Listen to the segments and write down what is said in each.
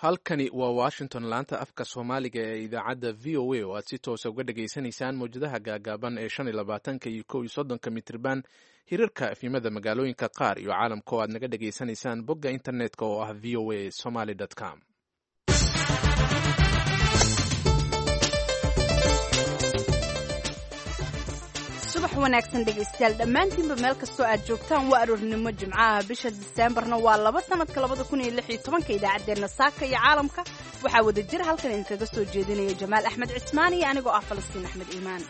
halkani waa Washington, laanta afka Soomaaliga ee idaacadda VOA oo aad si toos uga dhageysanaysaan mowjadaha gaagaaban ee 25 iyo 31 mitirban hirarka efimada magaalooyinka qaar iyo caalamka oo aad naga dhageysanaysaan bogga internetka oo ah voasomali.com. subax wanaagsan dhegaystayaal dhammaantiinba meel kastoo aad joogtaan waa aroornimo jimcaha bisha Diseembarna waa 2 sanadka 2016 idaacadeena saaka iyo caalamka waxaa wada jir halkan idinkaga soo jeedinaya Jamaal Axmed Cismaan iyo anigoo ah Falastiin Axmed Iimaan.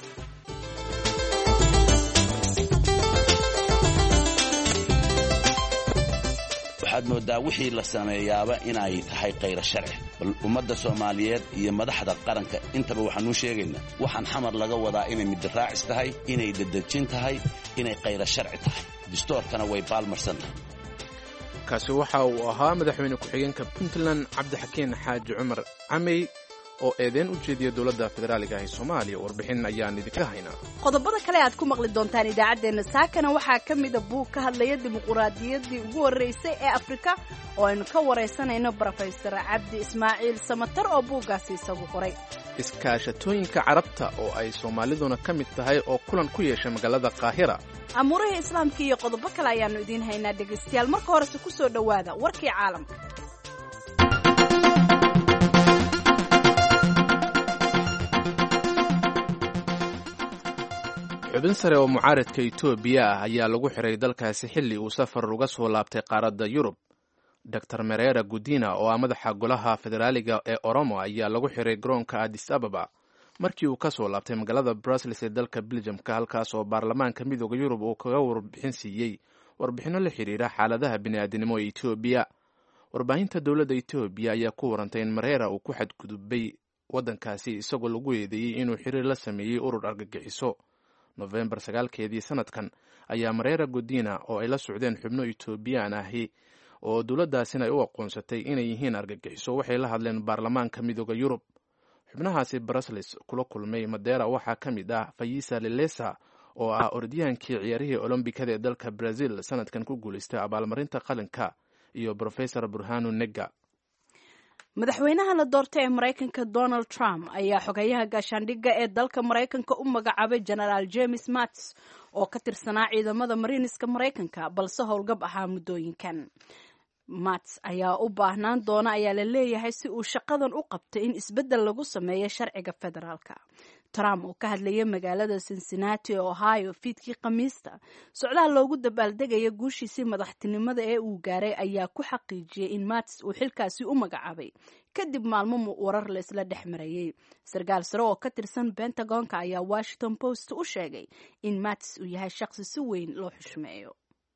waxaad moodaa wixii la sameeyaaba inay tahay qayr sharci bal ummadda Soomaaliyeed iyo madaxda qaranka intaba waxaan u sheegaynaa waxaan xamar laga wadaa inay mid raacis tahay inay dadajin tahay inay qayr sharci tahay distoorkana way baalmarsan tahay. kaasi waxa uu ahaa madaxweyne ku-xigeenka Puntland Cabdixakiin Xaaji Cumar Camey oo eedeen u jeediya dowladda federaaliga ee Soomaaliya. warbixin ayaan idinka haynaa. qodobada kale aad ku maqli doontaan idaacadeena saakana waxaa ka mid ah buug ka hadlaya dimuqraadiyaddii ugu horeysay ee Afrika oo aynu ka wareysanayno Professor Cabdi Ismaaciil Samatar oo buuggaasi isagu qoray. iskaashatooyinka Carabta oo ay Soomaaliduna ka mid tahay oo kulan ku yeeshay magaalada Qaahira. amuuraha islaamka iyo qodobo kale ayaanu idiin haynaa dhegaystayaal. marka horese ku soo dhawaada warkii caalamka. xubin sare oo mucaaradka Itoobiya ah ayaa lagu xiray dalkaasi xilli uu safar uga soo laabtay qaaradda Yurub. Dr. Merera Gudina oo ah madaxa golaha federaaliga ee Oromo ayaa lagu xiray garoonka Addis Ababa markii uu ka soo laabtay magaalada Brussels ee dalka Belgium-ka, halkaas oo baarlamaanka midowga Yurub uu kaga warbixin siiyey warbixino la xiriira xaaladaha bini'aadanimo ee Itoobiya. warbaahinta dowladda Itoobiya ayaa ku warantay in Merera uu ku xadgudubay waddankaasi isagoo lagu eedeeyey inuu xiriir la sameeyey urur argagixiso. November 9 sanadkan ayaa Merera Gudina oo ay la socdeen xubno Itoobiyaan ahi oo dowladdaasina ay u aqoonsatay inay yihiin argagixiso waxay la hadleen baarlamaanka midowga Yurub. xubnahaasi Brussels kula kulmay Madeira waxaa ka mid ah Fayisa Lelesa oo ah orodyahankii ciyaarihii Olombikada ee dalka Brazil sanadkan ku guuleystay abaalmarinta qalinka iyo Professor Burhanu Nega. madaxweynaha la doortay ee Mareykanka Donald Trump ayaa xogayaha gaashaandhigga ee dalka Mareykanka u magacaabay General James Mattis oo ka tirsanaa ciidamada Mariniska Mareykanka balse howlgab ahaa muddooyinkan. Mattis ayaa u baahnaan doona ayaa la leeyahay si uu shaqadan u qabtay in isbeddel lagu sameeyo sharciga federaalka. Trump oo ka hadlayay magaalada Cincinnati oo Ohio fiidkii Khamiista socdaal loogu dabaaldegaya guushiisii madaxtinimada ee uu gaaray ayaa ku xaqiijiyay in Mattis uu xilkaasi u magacaabay kadib maalmo warar la isla dhex marayay. sarkaal sare oo ka tirsan Pentagon-ka ayaa Washington Post u sheegay in Mattis uu yahay shaqsi si weyn loo xushmeeyo.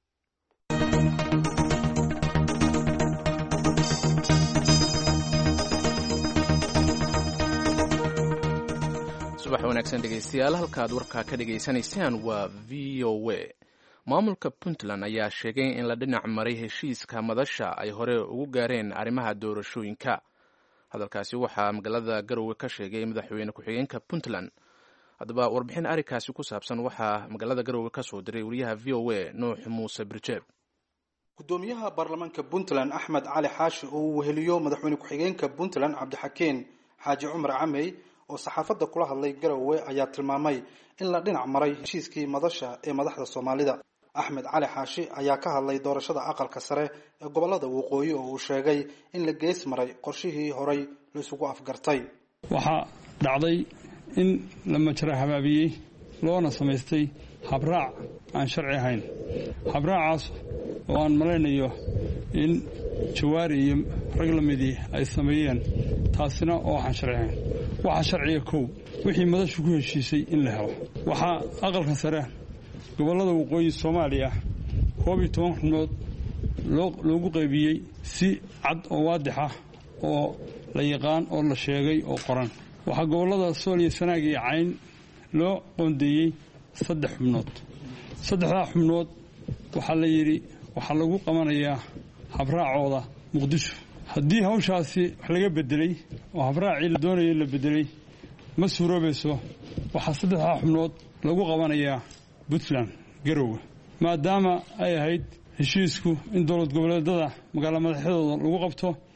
subax wanaagsan dhegaystayaal, halkaad warkaa ka dhageysanaysaan waa VOA. maamulka Puntland ayaa sheegay in la dhinac maray heshiiska madasha ay hore ugu gaareen arrimaha doorashooyinka. hadalkaasi waxaa magaalada Garowe ka sheegay madaxweyne ku-xigeenka Puntland. haddaba warbixin arrinkaasi ku saabsan waxaa magaalada Garowe ka soo diray wariyaha VOA Nuux Muuse Birjeeb. gudoomiyaha baarlamaanka Puntland Axmed Cali Xaashi oo uu weheliyo madaxweyne ku-xigeenka Puntland Cabdixakiin Xaaji Cumar Camey oo saxaafadda kula hadlay Garowe ayaa tilmaamay in la dhinac maray heshiiskii madasha ee madaxda Soomaalida. Axmed Cali Xaashi ayaa ka hadlay doorashada aqalka sare ee gobolada waqooyi oo uu sheegay in la gees maray qorshihii horay la isugu afgartay. waxaa dhacday in la majra habaabiyey loona samaystay habraac aan sharci ahayn. habraacaas oo aan malaynayo in Jawaari iyo rag la midii ay sameeyeen, taasina oo aan sharci ahayn. waxaa sharciga kow wixii madashu ku heshiisay in la helo. waxaa aqalka sare gobolada waqooyi Soomaaliya 12 xubnood loogu qaybiyey si cad oo waadix ah oo la yaqaan oo la sheegay oo qoran. waxaa gobolada Sool iyo Sanaag iyo Cayn loo qoondeeyey 3 xubnood. 3 xubnood waxaa la yiri waxaa lagu qabanayaa habraacooda Muqdisho. haddii hawshaasi wax laga bedelay oo habraacii la doonayay la bedelay ma suuroobayso, waxaa 3 xubnood lagu qabanayaa Puntland Garowe, maadaama ay ahayd heshiisku in dowlad goboleedada magaalo madaxdooda lagu qabto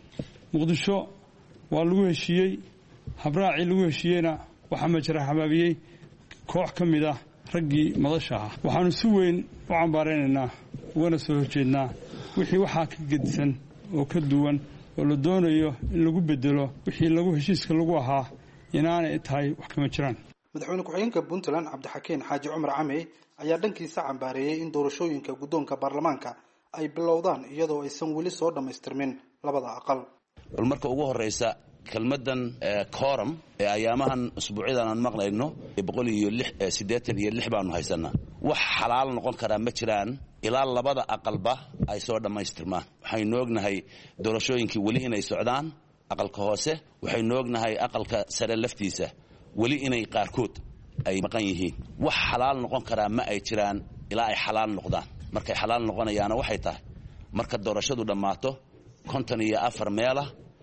muqdisho waa lagu heshiiyey habraacii lagu heshiiyeyna waxaa majara habaabiyey koox ka mid ah raggii madasha ahaa waxaanu si weyn u cambaaraynaynaa ugana soo horjeednaa wixii waxaa ka gedisan oo ka duwan oo la doonayo in lagu bedelo wixii lagu heshiiska lagu ahaa inaanay tahay wax kama jiraan madaxweyne ku-xigeenka puntland cabdixakeen xaaji cumar camey ayaa dhankiisa cambaareeyey in doorashooyinka guddoonka baarlamaanka ay bilowdaan iyadoo aysan weli soo dhammaystirmin labada aqal bal marka ugu horraysa kelmaddan kooram ee ayaamahan usbuucyadan aan maqlayno 186 baanu haysanaa wax xalaal noqon karaa ma jiraan ilaa labada aqalba ay soo dhammaystirmaan waxaynu ognahay doorashooyinkii weli inay socdaan aqalka hoose waxaynu ognahay aqalka sare laftiisa weli inay qaarkood ay maqan yihiin wax xalaal noqon karaa ma ay jiraan ilaa ay xalaal noqdaan markay xalaal noqonayaana waxay tahay marka doorashadu dhammaato 54 meela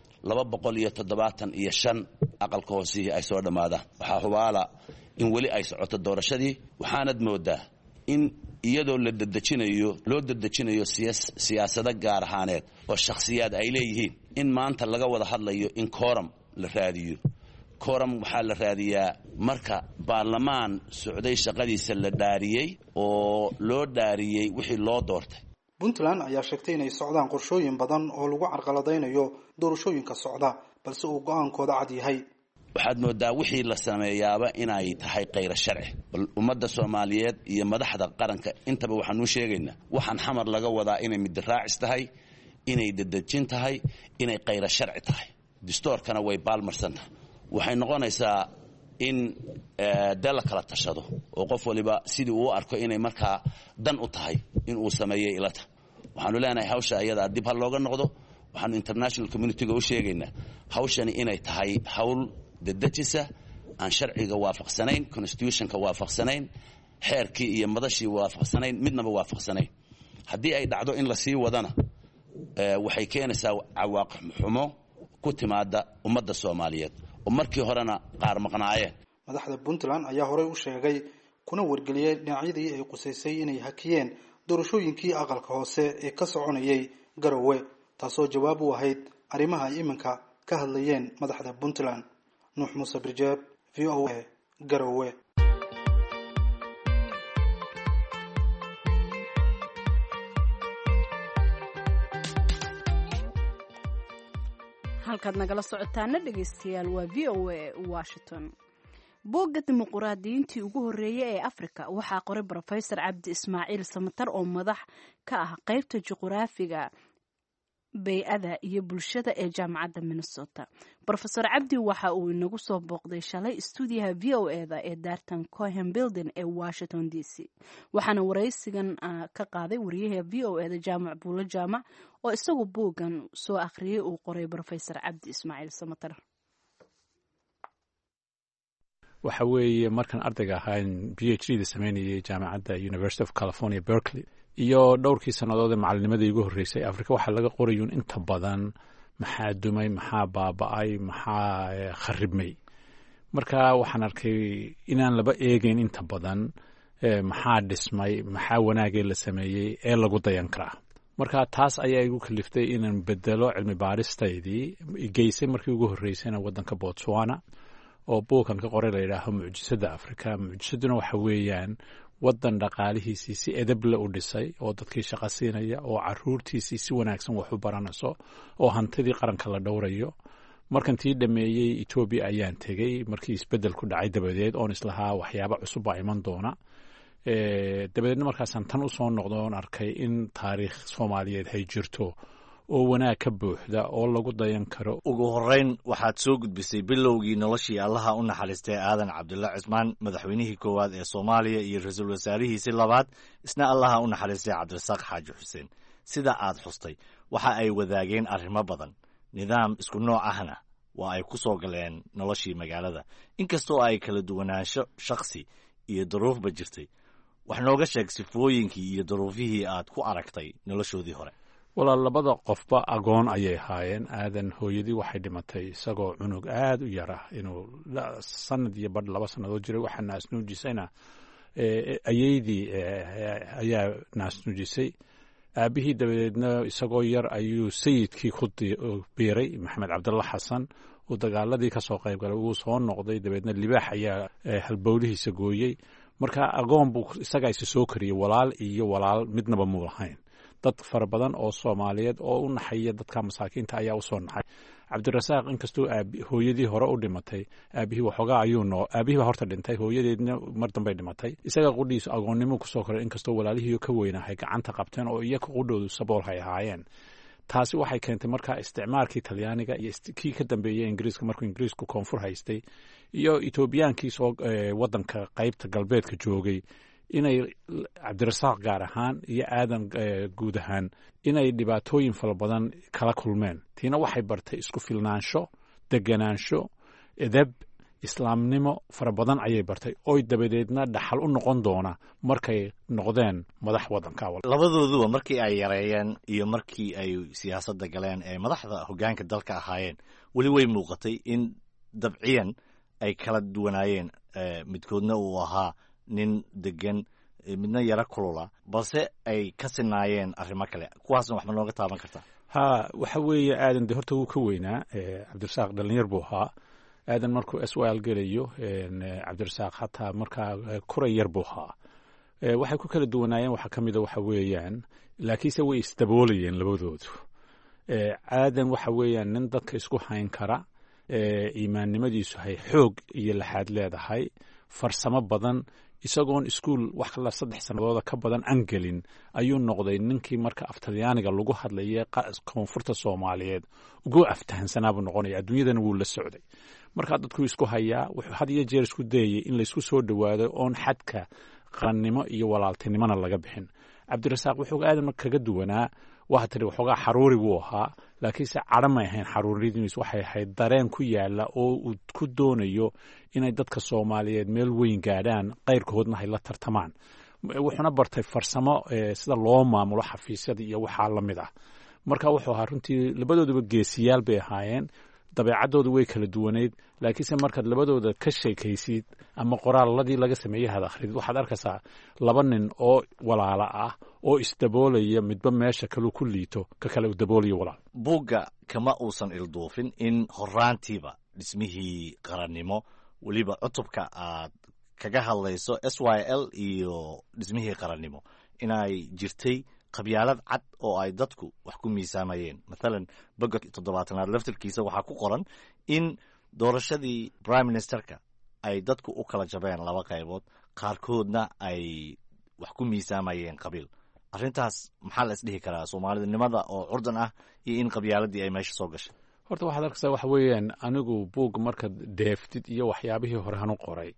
275 aqalka hoosihii ay soo dhammaadaan waxaa hubaala in weli ay socoto doorashadii waxaanad moodaa in iyadoo loo dedejinayo siyaasado gaar ahaaneed oo shakhsiyaad ay leeyihiin in maanta laga wada hadlayo in kooram la raadiyo kooram waxaa la raadiyaa marka baarlamaan socday shaqadiisa la dhaariyey oo loo dhaariyey wixii loo doortay puntland ayaa sheegtay inay socdaan qorshooyin badan oo lagu carqaladaynayo doorashooyinka socda balse uu go'aankooda cad yahay waxaad moodaa wixii la sameeyaaba inay tahay qayra sharci bal ummadda soomaaliyeed iyo madaxda qaranka intaba waxaanu sheegaynaa waxaan xamar laga wadaa inay midiraacis tahay inay dedejin tahay inay qayra sharci tahay dastuurkana way baalmarsan tahay waxay noqonaysaa in dal kala tashado oo qof waliba sidii uu arko inay markaa dan u tahay in uu sameeyo ilata waxaanu leenahay hawsha iyada dib hal looga noqdo waxaanu international community-ga u sheegaynaa hawshani inay tahay hawl dedejisa aan sharciga waafaqsanayn constitutionka waafaqsanayn xeerkii iyo madashii waafaqsanayn midnaba waafaqsanayn haddii ay dhacdo in la sii wadana waxay keenaysaa cawaaqib xumo ku timaada ummadda Soomaaliyeed oo markii horena qaar maqnaayeen madaxda puntland ayaa horey u sheegay kuna wargeliyay dhinacyadii ay qusaysay inay hakiyeen doorashooyinkii aqalka hoose ee ka soconayay garowe taasoo jawaab u ahayd arrimaha ay iminka ka hadlayeen madaxda puntland nuux muuse birjeeb VOA garowe halkaad nagala socotaana dhegaystayaal waa VOA Washington boogga dimuqraadiyiintii ugu horreeyay ee Afrika waxaa qoray Professor Cabdi Ismaaciil Samatar oo madax ka ah qaybta juqraafiga bay'ada iyo bulshada ee jaamacadda Minnesota. Professor Cabdi waxa uu inagu soo booqday shalay stuudiyaha VOA-da ee Dartan Cohen Building ee Washington DC. waxaana waraysigan ka qaaday wariyaha VOA-da Jaamac Buulo Jaamac oo isagu booggan soo akhriyay uu qoray Professor Cabdi Ismaaciil Samatar. waxa weeye markan ardayga ahaan PhD da sameynayay jaamacadda University of California Berkeley iyo dhowrkii sannadood ee macallinimadii ugu horreysay Afrika waxa laga qorayay inta badan maxaa dumay maxaa baaba'ay maxaa kharibmay marka waxaan arkay inaan laba eegayn inta badan maxaa dhismay maxaa wanaagay la sameeyay ee lagu dayan karaa marka taas ayaa igu kaliftay inaan bedelo cilmi baaristaydii geysay markii ugu horreysayna waddanka Botswana oo buukan ka qoray la yidhaaho mucjisada Afrika mucjisaduna waxa weeyaan waddan dhaqaalihiisii si edable u dhisay oo dadkii shaqo siinaya oo caruurtiisii si wanaagsan wax u baranayso oo hantidii qaranka la dhowrayo markan tii dhameeyay Ethiopia ayaan tegay markii isbedel ku dhacay dabadeed oo islahaa waxyaabo cusub baa iman doona dabadeedna markaasaan tan u soo noqdoon arkay in taariikh Soomaaliyeed ay jirto oo wanaag ka buuxda oo lagu dayan karo ugu horeyn waxaad soo gudbisay bilowgii noloshii allaha u naxariistay aadan cabdulla cismaan madaxweynihii koowaad ee Soomaaliya iyo ra'iisul wasaarihiisii labaad isna allaha u naxariistay Cabdirasaaq Xaaji Xuseen sida aad xustay waxa ay wadaageen arrimo badan nidaam isku nooc ahna waa ay ku soo galeen noloshii magaalada inkastoo ay kala duwanaansho shakhsi iyo duruufba jirtay wax nooga sheeg sifooyinkii iyo duruufihii aad ku aragtay noloshoodii hore walaal labada qofba agoon ayay haayeen aadan hooyadii waxay dhimatay isagoo cunug aad u yar ah inuu sanad iyo badh 2 sannadood jiray waxa naasnuujisayna ayeydii ayaa naasnuujisay aabihii dabadeedna isagoo yar ayuu sayidkii ku biiray maxamed cabdulla xasan uu dagaaladii ka soo qayb galay wuu soo noqday dabeedna libaax ayaa halbowlihiisa gooyey marka agoon buu isagaa isa soo kariyey walaal iyo walaal midnaba muu lahayn dad fara badan oo soomaaliyeed oo u naxaya dadka masaakiinta ayaa u soo naxay cabdirasaaq inkastoo hooyadii hore u dhimatay aabihii waxoogaa aabihii baa horta dhintay hooyadeedna mar dambay dhimatay isaga qudhiisu agoonnimo kusoo koray inkastoo walaalihii ka weynahay gacanta qabteen oo iyaga qudhoodu sabool hay ahaayeen taasi waxay keentay markaa isticmaalkii talyaaniga iyo kii ka dambeeyey ingiriiska markuu ingiriisku koonfur haystay iyo etoobiyaankii soo waddanka qaybta galbeedka joogay inay cabdirasaaq gaar ahaan iyo aadan guud ahaan inay dhibaatooyin fara badan kala kulmeen tiina waxay bartay isku filnaansho deganaansho edeb islaamnimo fara badan ayay bartay oy dabadeedna dhaxal u noqon doona markay noqdeen madax waddanka labadooduba markii ay yareeyeen iyo markii ay siyaasadda galeen ee madaxda hoggaanka dalka ahaayeen weli way muuqatay in dabciyan ay kala duwanaayeen midkoodna uu ahaa nin degan midna yaro kulula balse ay ka sinaayeen arrimo kale kuwaasna waxba nooga taaban kartaa ha waxa weeye aadan de horta wuu ka weynaa cabdirasaaq dhalinyar buu ahaa aadan markuu swal gelayo cabdirasaaq hataa markaa kuray yar buu ahaa waxay ku kala duwanaayeen waxaa ka mida waxa weeyaan laakiinse way isdaboolayeen labadoodu aadan waxa weeyaan nin dadka isku hayn kara iimaannimadiisu hay xoog iyo laxaad leedahay farsamo badan isagoon iskuul wax kala 3 sanadooda ka badan aan gelin ayuu noqday ninkii marka aftalyaaniga lagu hadlayay koonfurta Soomaaliyeed ugu aftahansanaa noqonaya adduunyadana wuu la socday marka dadku isku hayaa wuxuu had iyo jeer isku dayay in la isku soo dhawaado oon xadka qarannimo iyo walaaltinimona laga bixin cabdirasaaq wuxuu aadan kaga duwanaa waxa tiri waxoogaa xaruuri buu ahaa laakiinse cadhama ahayn xaruuridiisu waxay ahayd dareen ku yaala oo uu ku doonayo inay dadka Soomaaliyeed meel weyn gaadhaan qayrkoodna ay la tartamaan wuxuuna bartay farsamo sida loo maamulo xafiisyada iyo waxa la mid ah marka wuxuu ahaa runtii labadooduba geesiyaal bay ahaayeen dabeecadoodu way kala duwaneed laakiinse markaad labadooda ka sheekaysid ama qoraalladii laga sameeyay had akhrid waxaad arkaysaa laba nin oo walaala ah oo isdaboolaya midba meesha kale ku liito ka kale u daboolayo walaal buugga kama uusan ilduufin in horaantiiba dhismihii qarannimo weliba cutubka aad kaga hadlayso SYL iyo dhismihii qarannimo inay jirtay qabyaalad cad oo ay dadku wax ku miisaamayeen maalan boga 7aad laftirkiisa waxaa ku qoran in doorashadii prime ministerka ay dadku u kala jabeen laba qaybood qaarkoodna ay wax ku miisaamayeen qabiil arrintaas maxaa la isdhihi karaa Soomaalidnimada oo curdan ah iyo in qabyaaladii ay meesha soo gashay horta waxaad arkaysaa waxa weeyaan anigu buug marka deeftid iyo waxyaabihii hore hanu qoray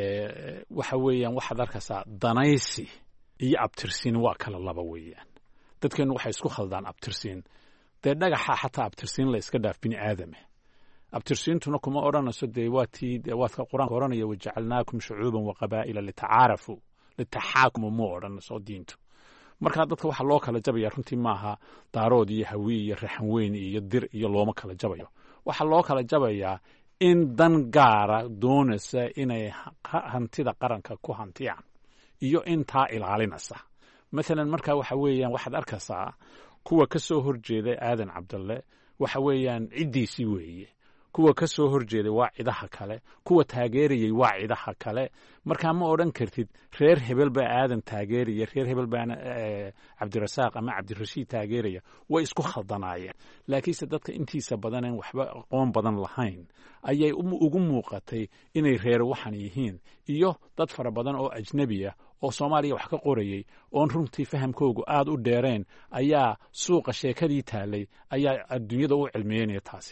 waxa weeyaan waxaad arkaysaa danaysi iyo abtirsiin waa kala laba weeyaan dadkeenu waxay isku khaldaan abtirsiin dee dhagaxa xataa abtirsiin la iska dhaaf bini aadame abtirsiintuna kuma odhanayso dee waadka qur-aanka odhanaya wajacalnaakum shucuuban wa qabaa'ila litacaarafu litaxaakumu muu odhanayso diintu markaa dadka waxa loo kala jabaya runtii maaha daarood iyo hawi iyo raxan weyn iyo dir iyo looma kala jabayo waxa loo kala jabayaa in dan gaara doonaysa inay hantida qaranka ku hantiyaan iyo intaa ilaalinaysa maalan markaa waxa weeyaan waxaad arkaysaa kuwa ka soo horjeeda aadan cabdalle waxa weeyaan ciddiisii weeye kuwa ka soo horjeeday waa cidaha kale kuwa taageerayay waa cidaha kale markaa ma odhan kartid reer hebel baa aadan taageeraya reer hebel baana cabdirasaaq ama cabdirashiid taageeraya way isku khaldanaayeen laakiinse dadka intiisa badan aan waxba aqoon badan lahayn ayay ugu muuqatay inay reer waxan yihiin iyo dad fara badan oo ajnabi ah oo Soomaaliya wax ka qorayay oon runtii fahamkoogu aad u dheereen ayaa suuqa sheekadii taalay ayaa adduunyada u cilmiyeynaya taasi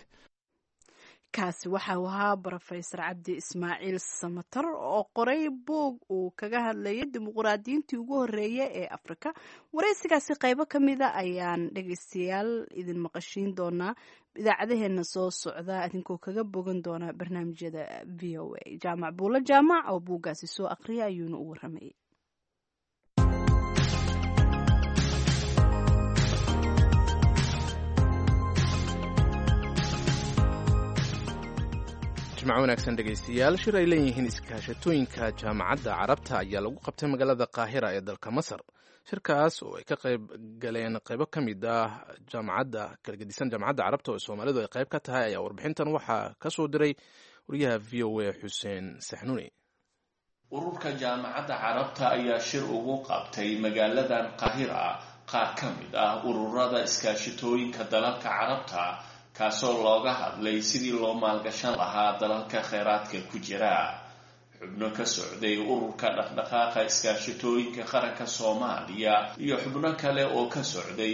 kaasi waxa uu ahaa Professor Cabdi Ismaaciil Samatar oo qoray buug uu kaga hadlayay dimuqraadiyiintii ugu horeeyay ee Afrika wareysigaasi qaybo kamida ayaan dhageystayaal idin maqashiin doonaa idaacadaheena soo socda idinkoo kaga bogan doona barnaamijyada VOA jaamac buula jaamac oo buugaasi soo aqriyay ayuuna u waramayay jimco wanaagsan dhegaystayaal shir ay leeyihiin iskaashatooyinka jaamacadda carabta ayaa lagu qabtay magaalada qaahira ee dalka masar shirkaas oo ay ka qayb galeen qaybo ka mid ah jaamacadda kala gedisan jaamacadda carabta oo soomaalidu ay qayb ka tahay ayaa warbixintan waxaa ka soo diray wariyaha v o a xuseen saxnuuni. ururka jaamacadda carabta ayaa shir ugu qabtay magaaladan qaahira qaar ka mid ah ururada iskaashatooyinka dalalka carabta kaasoo looga hadlay sidii loo maalgashan lahaa dalalka kheyraadka ku jira. xubno ka socday ururka dhaqdhaqaaqa iskaashatooyinka qaranka soomaaliya iyo xubno kale oo ka socday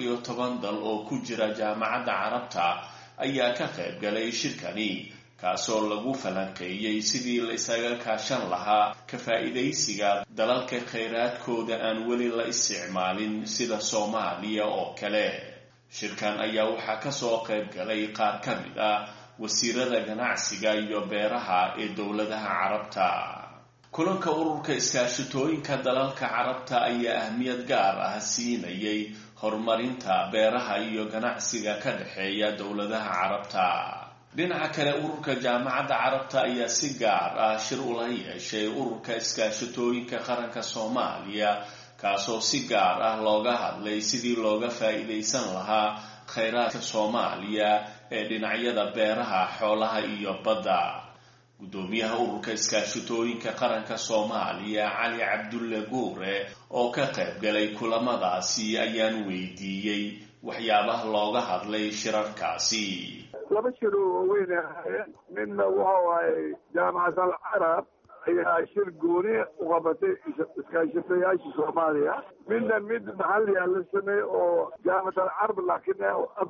14 dal oo ku jira jaamacadda carabta ayaa ka qayb galay shirkani kaasoo lagu falanqeeyey sidii la isaga kaashan lahaa ka faa'iidaysiga dalalka kheyraadkooda aan weli la isticmaalin sida Soomaaliya oo kale. shirkan ayaa waxaa ka soo qayb galay qaar ka mid ah wasiirada ganacsiga iyo beeraha ee dowladaha carabta. kulanka ururka iskaashatooyinka dalalka carabta ayaa ahmiyad gaar ah siinayay horumarinta beeraha iyo ganacsiga ka dhexeeya dowladaha carabta. dhinaca kale ururka jaamacadda carabta ayaa si gaar ah shir ula yeeshay ururka iskaashatooyinka qaranka Soomaaliya kaasoo si gaar ah looga hadlay sidii looga faa'iidaysan lahaa kheyraadka Soomaaliya ee dhinacyada beeraha, xoolaha iyo badda. gudoomiyaha ururka iskaashatooyinka qaranka Soomaaliya Cali Cabdulle Guure oo ka qayb galay kulamadaasi ayaan weydiiyey waxyaabaha looga hadlay shirarkaasi. laba shir oo weyn ahaayeen midna waxa waaye jaamacadda carab ayaa shir gooni u qabatay iskaashatooyaasha Soomaaliya midna mid maxalli ah la sameeyay oo jaamacadda carab laakiin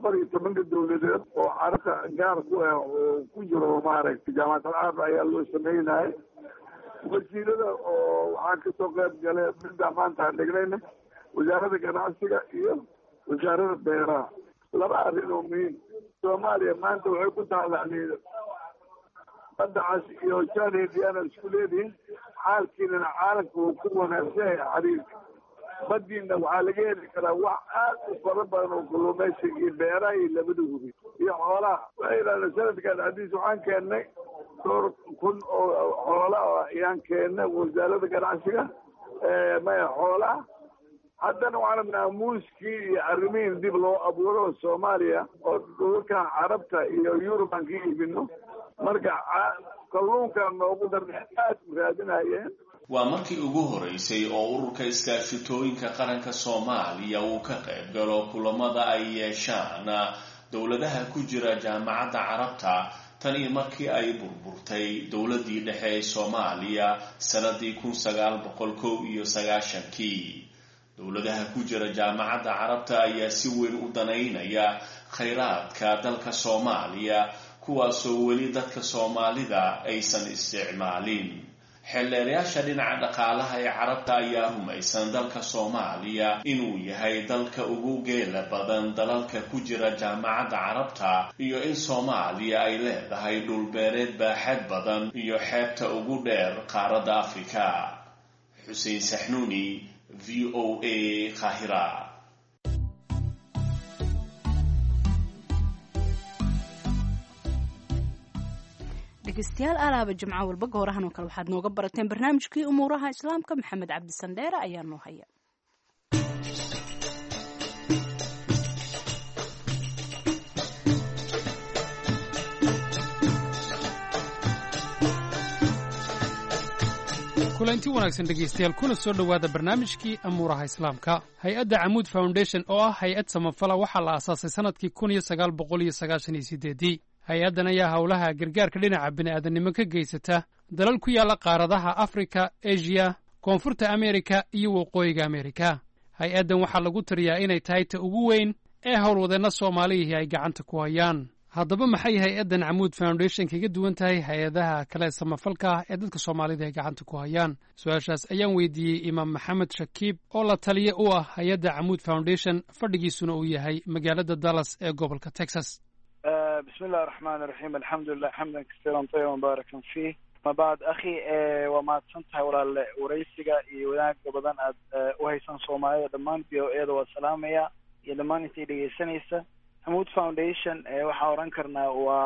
14 dowladeed oo carabta gaar ku ah oo ku jiro maaragtay jaamacadda carab ayaa loo sameeyay wasiirada oo waxaa ka soo qayb galay midda maanta aan dhignayna wasaaradda ganacsiga iyo wasaaradda beeraha. laba arrin oo muhiim Soomaaliya maanta waxay ku taalaaniin baddaas iyo jaaniyadana isku leeyihiin xaalkiina caalamku uu ku wanaagsan yahay xiriirka baddiina waxaa laga heli karaa wax aad u fara badan oo kalluumaysiga iyo beeraha iyo labada hubi iyo xoolaha. waxay yidhahdeen sanadkan hadiis waxaan keennay 1,000 oo xoola ayaan keennay wasaaradda ganacsiga maya xoolaha. haddana waxaan rabnaa muuskii iyo arrimihiin dib loo abuuro Soomaaliya oo dhulka carabta iyo Yurub aan ka iibino marka kalluunka noogu darnay aad u raadinayeen. waa markii ugu horeysay oo ururka iskaashatooyinka qaranka Soomaaliya uu ka qayb galo kulamada ay yeeshaan dowladaha ku jira jaamacadda carabta tan iyo markii ay burburtay dowladii dhexe ee Soomaaliya sanadii 1991. dowladaha ku jira jaamacadda carabta ayaa si weyn u danaynaya kheyraadka dalka Soomaaliya kuwaasoo weli dadka Soomaalida aysan isticmaalin. xeelleerayaasha dhinaca dhaqaalaha ee carabta ayaa rumaysan dalka Soomaaliya inuu yahay dalka ugu geela badan dalalka ku jira jaamacadda carabta iyo in Soomaaliya ay leedahay dhul beereed baaxad badan iyo xeebta ugu dheer qaaradda Afrika. xuseen saxnuuni, VOA Qaahira. dhegeystayaal alaaba jimco walba goorahan oo kale waxaad nooga barateen barnaamijkii umuuraha islaamka. maxamed cabdi sandheere ayaa noo haya. kulanti wanaagsan dhegaystayaal kuna soo dhowaada barnaamijkii amuuraha islaamka. hay-adda Camuud Foundation oo ah hay-ad samafala waxaa la aasaasay sanadkii 1998. hay-addan ayaa howlaha gargaarka dhinaca bini'aadanimo ka geysata dalal ku yaalla qaaradaha Afrika, Asia, Koonfurta Ameerika iyo Waqooyiga Ameerika. hay-addan waxaa lagu tiriyaa inay tahay ta ugu weyn ee howlwadeenna Soomaaliyihii ay gacanta ku hayaan. haddaba maxay hay-addan Camuud Foundation kaga duwan tahay hay-adaha kale samafalka ee dadka Soomaalida ay gacanta ku hayaan? su-aashaas ayaan weydiiyey Imaam Maxamed Shakiib oo la taliye u ah hay-adda Camuud Foundation fadhigiisuna uu yahay magaalada Dallas ee gobolka Texas. بسم الله الرحمن الرحيم الحمد لله حمدا كثيرا طيبا مباركا فيه ما بعد أخي وما تسنتها ولا ورئيسك يوناك بدن وهيسان صوماليا دمان بيو إيدا والسلامية يدمان يتيدي سنيسة Camuud Foundation waxaa oran karnaa waa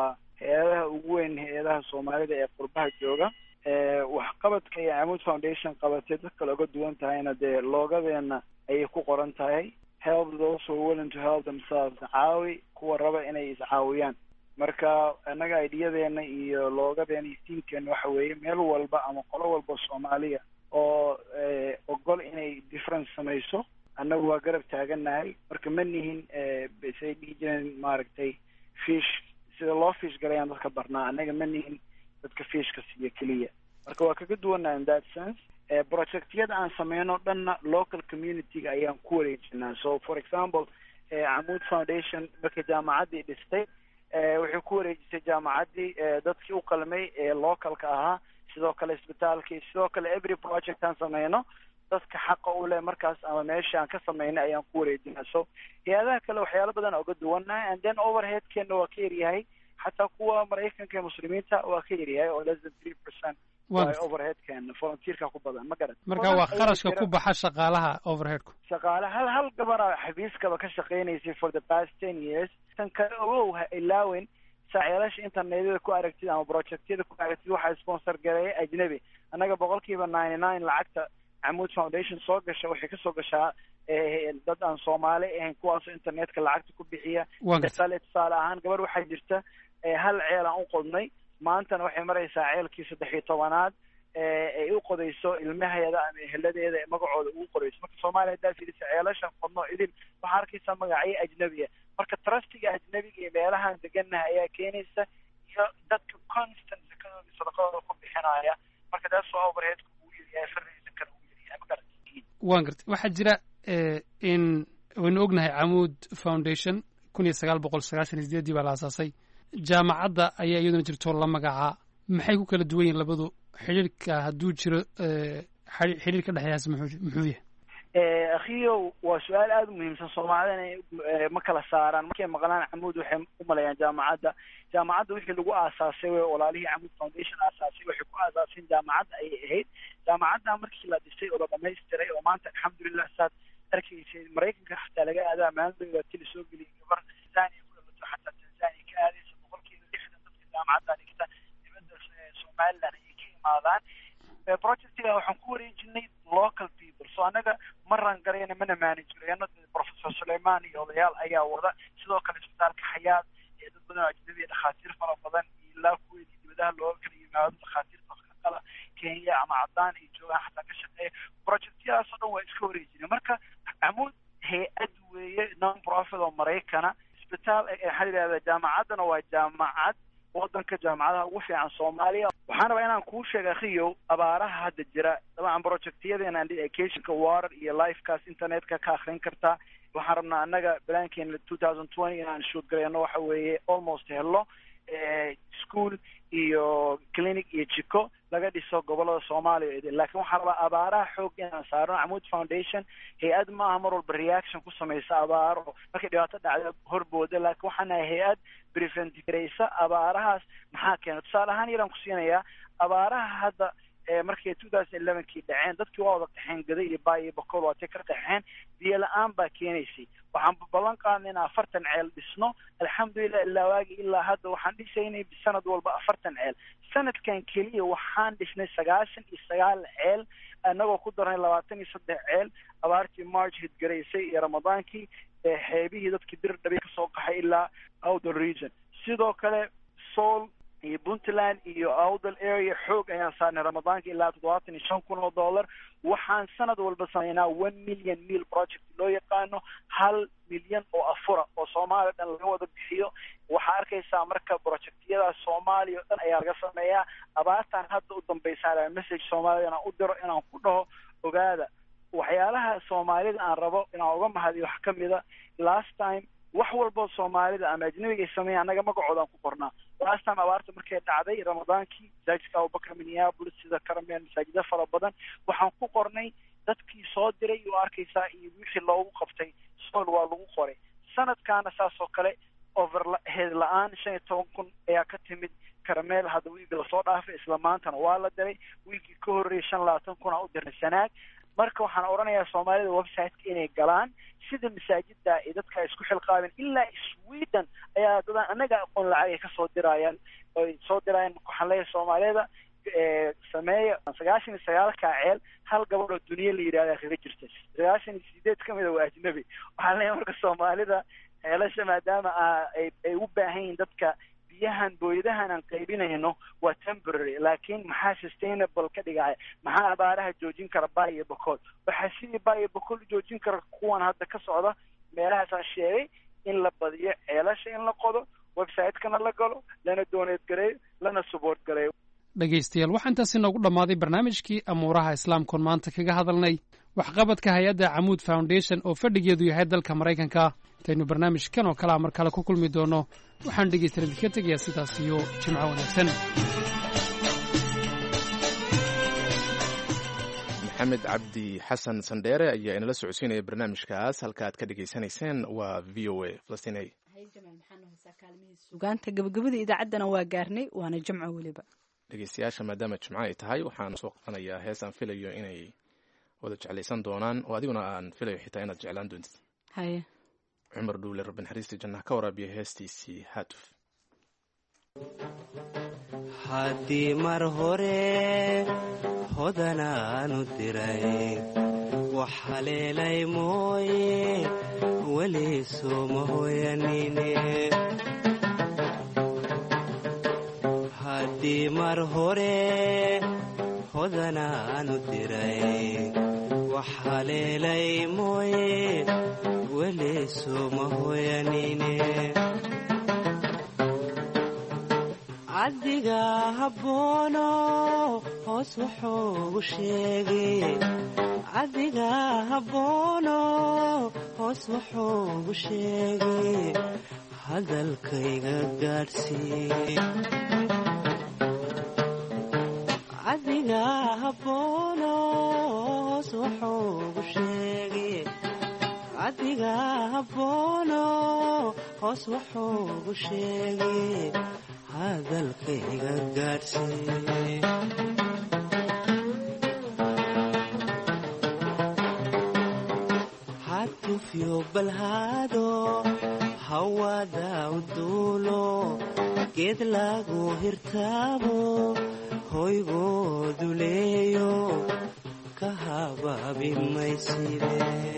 hay-adaha ugu weyn hay-adaha soomaalida ee qurbaha jooga. Waxqabadka iyo Amoud Foundation qabatay dadka looga duwan tahayna dee loogadeena ayay ku qoran tahay, help those who are willing to help themselves, caawi kuwa raba inay iscaawiyaan. marka anaga ideyadeena iyo loogadeena iyo tiimkeena waxa weeye meel walba ama qolo walba Soomaaliya oo ogol inay difference samayso annagu waa garab taaganahay. marka ma nihin say dhiijeen maaragtay fish sida loo fish galayaan dadka barnaa, annaga ma nihin dadka fishka siiya keliya. marka waa kaga duwanaa in that sense. projectyada aan sameyno dhanna local community ayaan ku wareejinaa. so for example Amoud Foundation markay jaamacaddii dhistay waxay ku wareejisay jaamacaddii dadkii u qalmay ee localka ahaa, sidoo kale isbitaalkii, sidoo kale every project aan sameyno dadka xaqa u leh markaas ama meesha aan ka sameynay ayaan ku wareejinaa. so hay-adaha kale waxyaalo badan uga duwannahay, and then overheadkeena waa ka yaryahay, xataa kuwa Maraykanka ee muslimiinta waa ka yaryahay oo less than 3% waa overheadkeena volunteerka ku badan. ma garan marka waa kharashka ku baxa shaqaalaha overheadku. shaqaalaha hal gabar xafiiskaba ka shaqeynaysay for the past 10 years. tan kale oo ilaawen saaciilasha internetyada ku aragtid ama projectyada ku aragtid waxaa sponsor gareeyay ajnabi. annaga 99% lacagta Amoud Foundation soo gasha waxay ka soo gashaa dad aan Soomaali ahayn kuwaas internetka lacagta ku bixiya. tusaale ahaan gabar waxaa jirta hal ceel aan u qodnay, maantana waxay maraysaa ceelkii 13aad ay u qodayso ilmaheeda ama eheladeeda ee magacooda ugu qorayso. marka Soomaaliya hadaa fiirisa ceelashan qodno idin waxaa arkaysaa magacyo ajnabiya. marka trustiga ajnabiga ee meelahan deganaha ayaa keenaysa iyo dadka constant zakadooda sadaqadooda ku bixinaya. marka taas waa overheadka ugu yaryahay, fardiisa kale ugu yaryahay. ma garanaysid. waan gartay. waxaa jira in waynu ognahay Amoud Foundation 1998 baa la aasaasay. jaamacadda ayaa iyaduna jirto la magacaa. maxay ku kala duwan yihiin labadu? xiriirka hadduu jiro xiriir ka dhexeeyaas muxuu yahay? akhiyow waa su-aal aada u muhiimsan. soomaalidana ma kala saaraan. markay maqlaan Amoud waxay u maleeyaan jaamacadda wixii lagu aasaasay walaalihii Amoud Foundation aasaasay waxay ku aasaaseen jaamacadda ayay ahayd. jaamacadda markii la dhisay oo la dhamaystiray oo maanta alxamdulillah saad arkaysay Maraykanka xataa laga aadaa maalin waa tili soo geliyay gabar Tanzania ku dhalato xataa Tanzania ka aadaysa 60% dadka jaamacadda dhigta dibadda Somaliland ay ka imaadaan. projectiga waxaan ku wareejinay local people. so anaga maran garayna mana manage garayna Professor Suleyman iyo odayaal ayaa wada. sidoo kale isbitaalka Xayaat ee dad badan oo ajnabi dhakhaatiir fara badan ilaa kuwii dibadaha loo kala yimaado dhakhaatiirta kala Kenya ama Cadaan ay joogaan xataa ka shaqeeya. projectyadaas oo dhan waa iska wareejinay. marka Amoud hay-ad weeye non profit oo Maraykana. isbitaal waxaa yidhahdaa jaamacaddana waa jaamacad wadanka jaamacadaha ugu fiican Soomaaliya. waxaan rabaa inaan kuu sheego akhiyow abaaraha hadda jira dabcan projectyadeena educationka water iyo lifekaas internetka ka akhrin kartaa. waxaan rabnaa annaga balaankeena 2020 inaan shoot gareyno waxa weeye almost hello school iyo clinic iyo jiko laga dhiso gobolada Soomaaliya. laakiin waxaan rabaa abaaraha xoog inaan saarno. Amoud Foundation hay-ad maaha mar walba reaction ku samaysa abaaro markay dhibaato dhacda horbooda, laakiin waxaan nahay hay-ad prevent garaysa abaarahaas. maxaa keena? tusaale ahaan yaraan ku siinayaa abaaraha hadda markay 2011kii dhaceen dadkii waa wada qaxeen Gaday iyo Baay iyo Bakool waa ka qaxeen. biyo la-aan baa keenaysay. waxaan ballan qaadnay in 40 ceel dhisno. alxamdulillah ilaa waagi ilaa hadda waxaan dhisaynay sanad walba 40 ceel. sanadkan keliya waxaan dhisnay 99 ceel annagoo ku darnay 23 ceel abaartii March hidgaraysay iyo Ramadaankii xeebihii dadkii bir dhabi ka soo qaxay ilaa Awdal region. sidoo kale Sool iyo Puntland iyo Awdal area xoog ayaan saarnay Ramadaanka ilaa $75,000. waxaan sanad walba sameynaa 1 million meal project loo yaqaano 1 milyan oo afura oo Soomaaliya dhan laga wada bixiyo. waxaa arkaysaa marka projectyada Soomaaliya oo dhan ayaa laga sameeyaa. abaartan hadda u dambaysaa message Soomaaliya inaan u diro inaan ku dhaho ogaada waxyaalaha Soomaalida aan rabo inaan uga mahadiyo wax ka mida. last time wax walba Soomaalida ama ajnabiga ay sameeyaan anaga magacoodaan ku qornaa. last time abaarta markay dhacday Ramadaankii masaajidka Abubakar Minneapolis sida Karameel masaajida fara badan waxaan ku qornay dadkii soo diray oo arkaysaa iyo wixii loogu qabtay Sool waa lagu qoray. sanadkaana saas oo kale overhead la-aan 15,000 ayaa ka timid Karameel. hadda wiigi lasoo dhaafay isla maantana waa la diray. wiigii ka horreeyay 25,000 u dirnay Sanaag. marka waxaan odhanayaa soomaalida websiteka inay galaan sida masaajida ay dadka ay isku xilqaabeen ilaa Sweden ayaa dadaan anaga aqoon lacag ay kasoo dirayaan waxaan leeyahay soomaalida sameeya 99 ceel hal gabadh oo duniya la yiraahdo kaga jirta 98 kamid waa ajnabi waxaan leeyahay marka soomaalida ceelasha maadaama ay u baahan yihiin dadka biyahan booyadahan aan qaybinayno waa temporary laakiin maxaa sustainable ka dhigaya maxaa abaaraha joojin kara baayo boqol waxaa sidii baayo boqol joojin kara kuwan hadda ka socda meelahaas aan sheegay in la badiyo ceelasha in la qodo website-kana la galo lana donate gareeyo lana support gareeyo dhegaystayaal waxaa intaasi noogu dhammaaday barnaamijkii amuuraha islaamkoon maanta kaga hadalnay waxqabadka hay-adda Camuud Foundation oo fadhigeedu yahay dalka Maraykanka intaynu barnaamijkan oo kale mar kale ku kulmi doono waxaan dhegaystayaal ka tegayaa sidaas iyo jimco wanaagsan maxamed cabdi xasan sandheere ayaa inala socodsiinaya barnaamijkaas halka aad ka dhegaysanayseen waa VOA Falastinay sugaanta gabagabada idaacaddana waa gaarnay waana jimco weliba dhegeystayaasha maadaama jimco ay tahay waxaan soo qabanayaa hees aan filayo inay wada jeclaysan doonaan oo adiguna aan filayo xitaa inaad jeclaan doontid haye cumar dhuule rabbi naxariista jannaha ka waraabiya heestiisii haatuf haddii mar hore hodanaanu diray wax haleelay mooye weli sooma hooyanine haddii mar hore hodanaanu diray wax haleelay mooye weli sooma hooyanine adiga habboono hoos wuxuugu sheegay adiga habboono hoos wuxuugu sheegay hadalkayga gaadhsii adiga habboono hoos wuxuugu sheegay adiga habboono hoos wuxuugu sheegay hadalkayga gaadhsii hatufyo balhaado hawada u duulo geed lagu hirtaabo hoygoodu leeyo ka habaabi mayside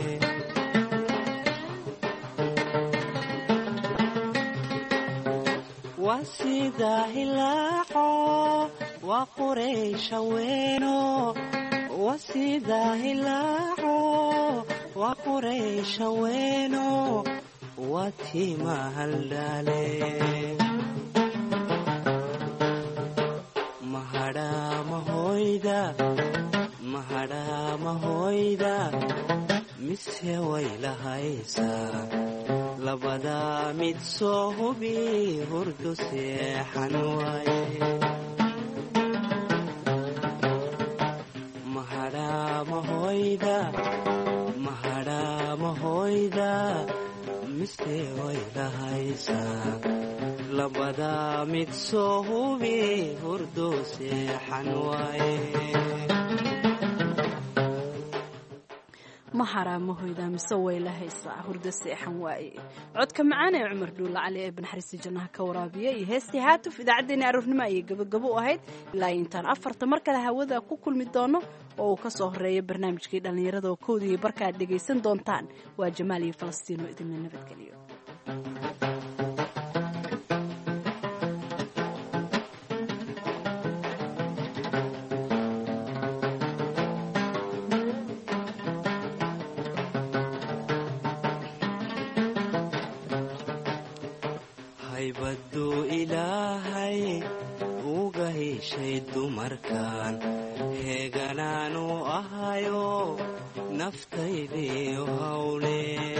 waa sida hilaaco waa quraysha weeno waa sida hilaaco waa quraysha weeno waa tima haldhaale mahadhaamahoyda mise way lahaysaa labada mid soo hubi hurdu seexan waaye mahadhaamahoyda mise way lahaysaa labada mid soo hubi hurdu seexan waaye ma haraamahoyda mise way la haysaa hurdo seexan waaye codka macaan ee cumar dhuulle cali ee banaxariista jannaha ka waraabiya iyo heestii haatuf idaacaddeenii aroornimo ayay gabagabo u ahayd ilaa intaan afarta mar kale hawada ku kulmi doono oo uu ka soo horeeya barnaamijkii dhallinyarada oo kowda iyo barka aad dhegaysan doontaan waa jamaal iyo falastiin oo idinla nabadgeliyo haybaduu ilaahay uga heshay dumarkan heeganaanu ahayo naftaydiiu hawle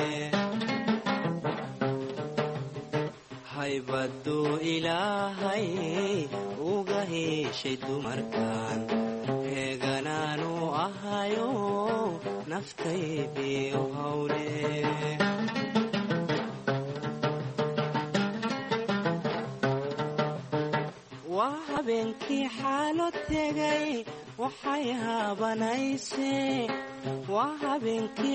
haybaduu ilaahay uga heshay dumarkan heeganaanu ahayo naftaydiiu hawle waa habeenkii xaalo tegay waxay haabanaysee waa habeenkii